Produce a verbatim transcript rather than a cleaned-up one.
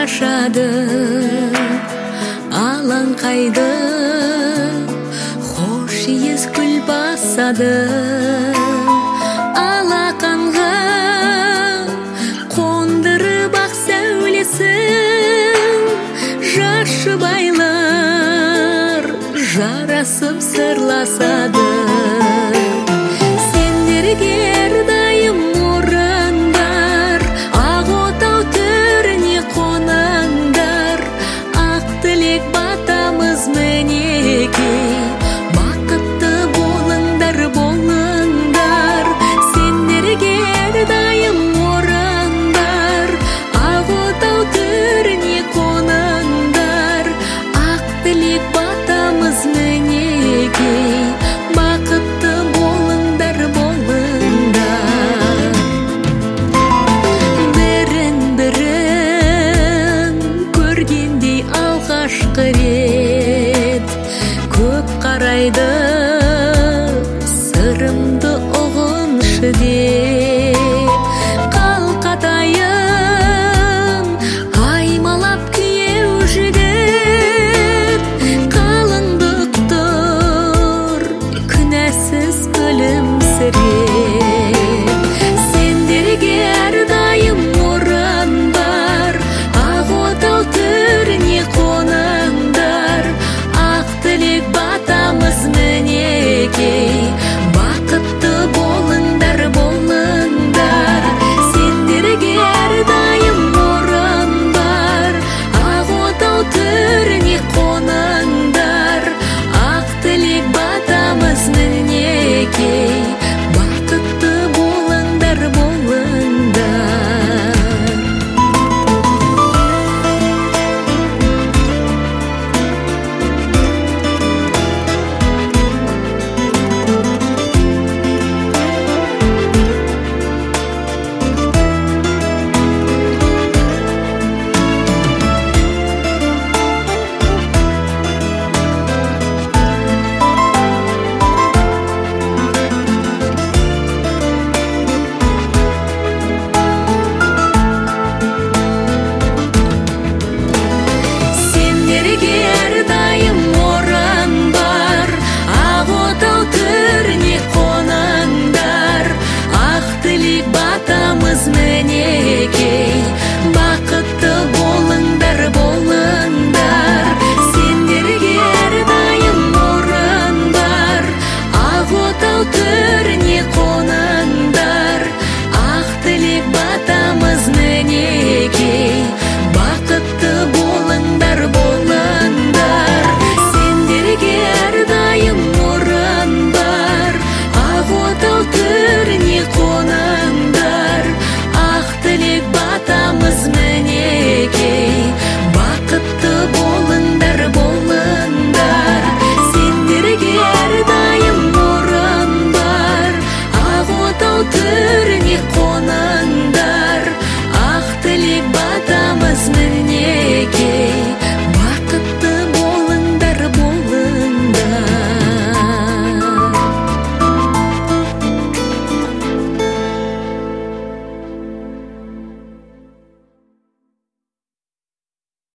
жашады, алаңқайды хош иіс гүл басады. Алақанға қондырып ақ сәулесін, жас жұбайлар жарасып сырласады. Сендерге әрдайым орындар, ақ отау төріне қонаңдар. Ақ тілек батамыз мінекей, бақытты болыңдар, болыңдар. Сендерге әрдайым орындар, ақ отау төріне қонаңдар. Ақ тілек батамыз мінекей, бақытты болыңдар, болыңдар. Бірін-бірін көргендей алғашқы рет, көп қарайды, сырымды ұғыншы деп.